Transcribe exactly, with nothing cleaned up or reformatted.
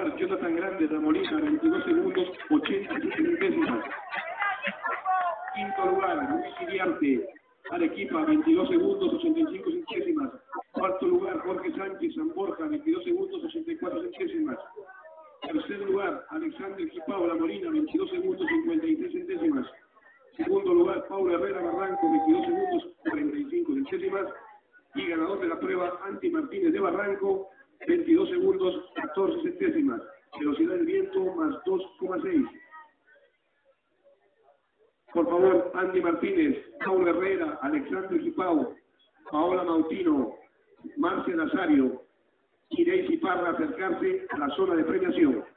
lugar, Jonathan Grande de Molina, veintidós segundos, ochenta centésimas. Quinto lugar, Luis Iriarte, Arequipa, veintidós segundos, ochenta y cinco centésimas. Cuarto lugar, Jorge Sánchez, San Borja, veintidós segundos, ochenta y cuatro centésimas. Tercer lugar, Alexander Quipao, La Molina, veintidós segundos, cincuenta y tres centésimas. Segundo lugar, Paulo Herrera Barranco, veintidós segundos, cuarenta y cinco centésimas. Y ganador de la prueba, Andy Martínez de Barranco, veintidós segundos, catorce centésimas. Velocidad del viento, más dos coma seis. Por favor, Andy Martínez, Paulo Herrera, Alexander Quipao, Paola Mautino, Marcia Nazario y Daisy Parra acercarse a la zona de premiación.